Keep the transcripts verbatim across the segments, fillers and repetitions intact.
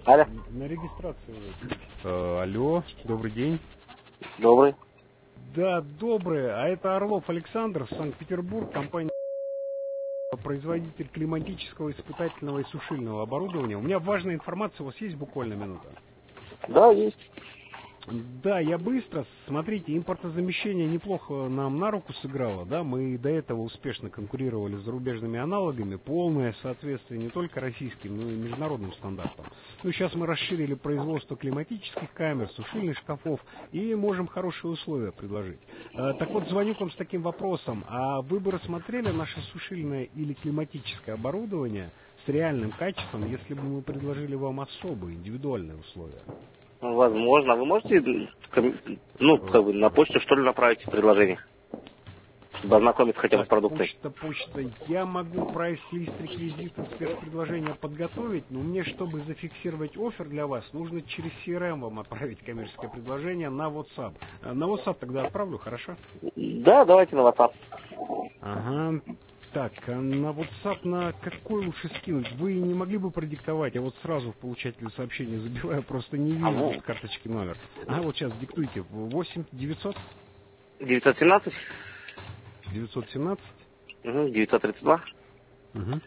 Алло. На регистрацию. Э, алло, добрый день. Добрый. Да, добрый. А это Орлов Александр, Санкт-Петербург, компания производитель климатического испытательного и сушильного оборудования. У меня важная информация, у вас есть буквально минута? Да, есть. Да, я быстро. Смотрите, импортозамещение неплохо нам на руку сыграло, да, мы до этого успешно конкурировали с зарубежными аналогами, полное соответствие не только российским, но и международным стандартам. Ну, сейчас мы расширили производство климатических камер, сушильных шкафов и можем хорошие условия предложить. А, так вот, звоню к вам с таким вопросом, а вы бы рассмотрели наше сушильное или климатическое оборудование с реальным качеством, если бы мы предложили вам особые, индивидуальные условия? Возможно. Вы можете, ну, как бы на почту, что ли, направить предложение? Чтобы ознакомиться хотя бы с продукцией. Почта, почта. Я могу прайс-лист, реквизиты, спецпредложения подготовить, но мне, чтобы зафиксировать оффер для вас, нужно через си эр эм вам отправить коммерческое предложение на WhatsApp. На WhatsApp тогда отправлю, хорошо? Да, давайте на WhatsApp. Ага. Так, а на WhatsApp на какой лучше скинуть? Вы не могли бы продиктовать? Я вот сразу в получателю сообщения забиваю, просто не вижу Ага. без карточки номер. Ага, вот сейчас диктуйте. восемь девятьсот девятьсот семнадцать. девятьсот семнадцать. Угу, девятьсот тридцать два. Угу.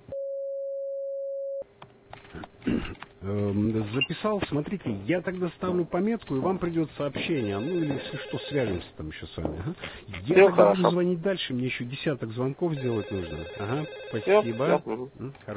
Записал, смотрите, я тогда ставлю пометку, и вам придет сообщение. Ну, или если что, свяжемся там еще с вами. Ага. Я Все тогда хорошо. буду звонить дальше, мне еще десяток звонков сделать нужно. Ага, Все, спасибо. все. Угу.